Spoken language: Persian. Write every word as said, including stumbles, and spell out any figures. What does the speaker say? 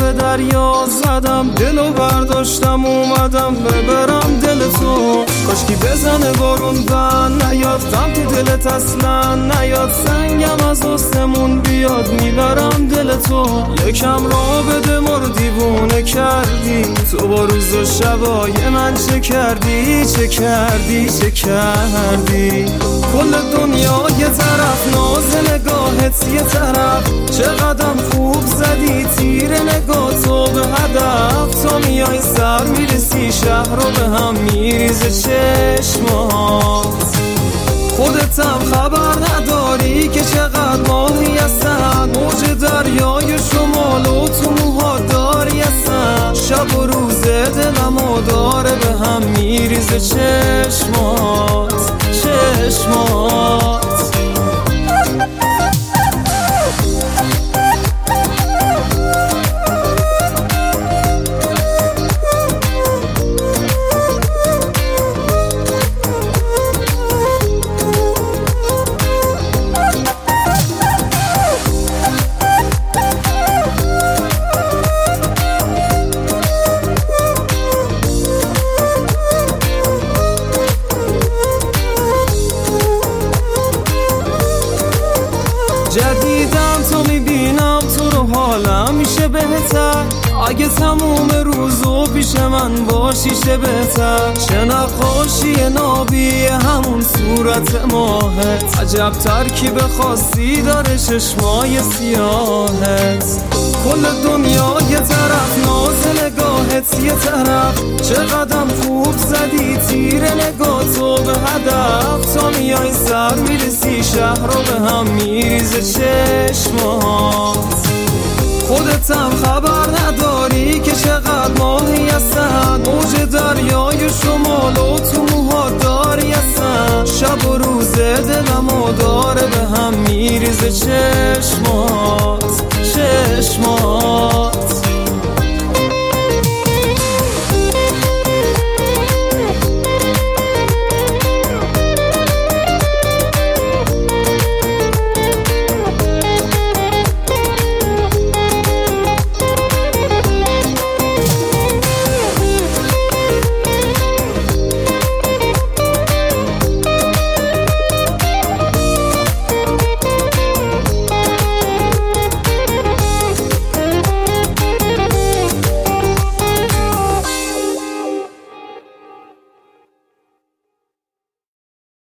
به دریا زدم، دلو برداشتم اومدم ببرم دل تو. کاشکی بزنه بارون بند نیاد، غم تو دلت اصلا نیاد، سنگم از آسمون بیاد میبرم دل تو. یکم را بده ما رو دیوونه کردی، تو با روز و شبای من چه کردی چه کردی چه کردی. کل دنیا یه طرف، ناز نگاهت یه طرف، چقدر خوب زدی تیر نگاه تو به هدف. تا میای سر میرسی شهر رو به هم میریزه چشمات. خودتم خبر نداری که چقدر ماهی هستن، موج دریای شمال و تو موها داری هستن. شب و روز دلمو داره به هم میریزه چشمات چشمات. جدیدم تو میبینم تو رو حالم میشه بهتر، اگه تموم روزو پیش من باشی چه بهتر. چه نقاشی نابی همون صورت ماهت، عجب ترکیب خاصی داره چشمای سیاهت. کل دنیا یه طرف، ناز نگاهت یه طرف، چقدر خوب زدی تیر نگاه تو به هدف. تا میای سر میرسی شهر رو به هم میریزه چشمات. خودتم خبر نداری که چقدر ماهی هستن، موج دریای شمال و تو موها داری هستن. شب و روز دلمو داره به هم میریزه چشمات.